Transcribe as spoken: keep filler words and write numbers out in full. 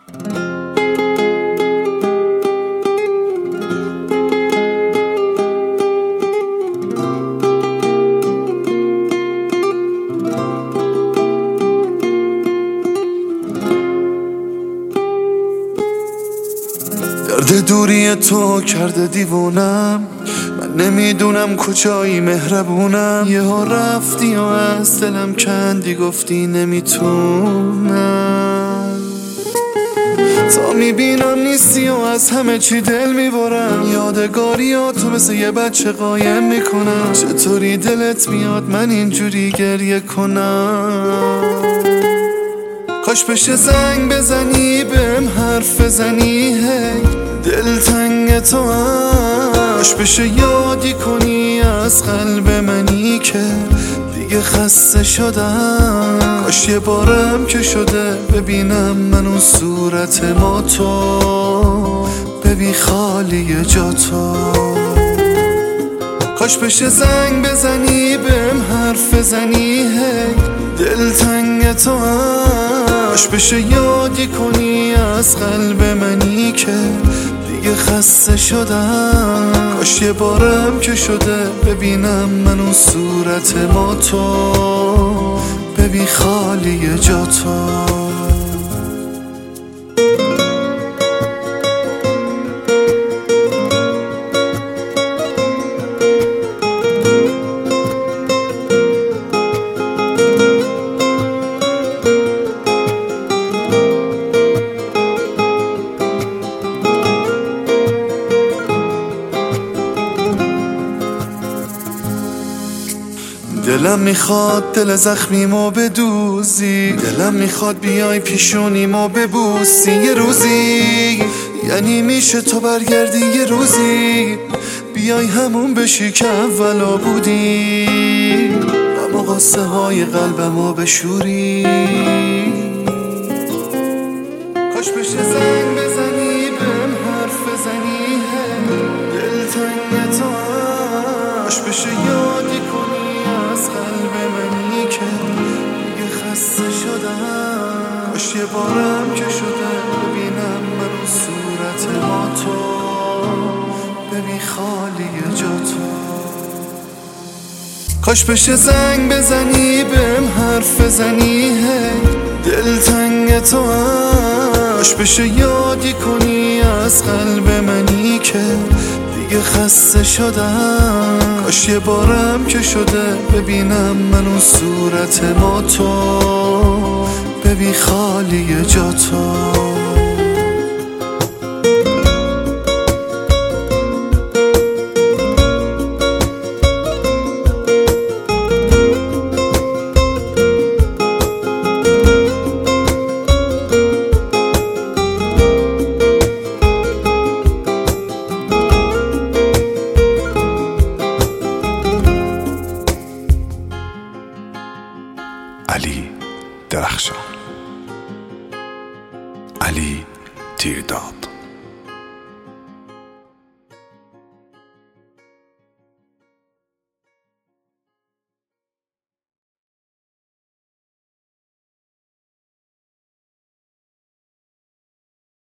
درد دوری تو کرده دیوونم، من نمیدونم کجایی مهربونم. یه ها رفتی و از دلم کندی، گفتی نمیتونم. تا میبینم نیستی و از همه چی دل میبرم، یادگاریاتو مثل یه بچه قایم میکنم. چطوری دلت میاد من اینجوری گریه کنم؟ کاش بشه زنگ بزنی بهم حرف بزنی، هی دلتنگ تو هم. کاش بشه یادی کنی از قلب منی که دیگه خسته شدم. کاش یه بارم که شده ببینم من اون صورت ما تو، ببین خالی جا تو. کاش بشه زنگ بزنی بهم حرف بزنی، هی دلتنگ تو هم. کاش بشه یادی کنی از قلب منی که دیگه خسته شدم. کاش یه بارم که شده ببینم من اون صورت ما تو، ببین خالی جا تو. دلم میخواد دل زخمیمو بدوزی، دلم میخواد بیای پیشونیمو ببوسی یه روزی. یعنی میشه تو برگردی یه روزی، بیای همون بشی که اولا بودی، اما قصه های قلبمو بشوری. کاش بشه زنگ بزنی بهم حرف بزنی، دلتنگ تو هم. کاش بشه یادی کنی از قلب منی که دیگه خسته شدم. کاش یه بارم که شده ببینم من اون صورت ما تو، ببین خالی جا تو. کاش بشه زنگ بزنی بهم حرف بزنی، هی دلتنگ تو هم. کاش بشه یادی کنی از قلب منی که دیگه خسته شدم. کاش یه بارم که شده ببینم من اون صورت ما تو، ببین خالی جا تو. علی درخشان، علی تیرداب.